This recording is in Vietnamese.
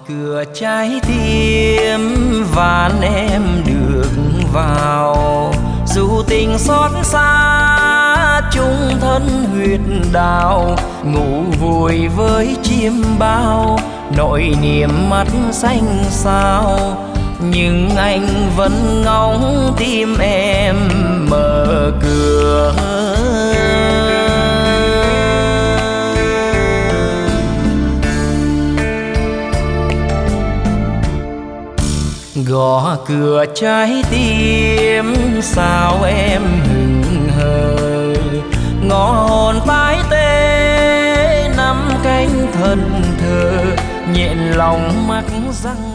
cửa trái tim van em được vào, dù tình xót xa chung thân huyết đào, ngủ vùi với chim bao nỗi niềm mắt xanh sao, nhưng anh vẫn ngóng tim em mở cửa. Gõ cửa trái tim sao em hững hờ, ngõ hồn tái tê nắm cánh thân thờ, nhện lòng mắc răng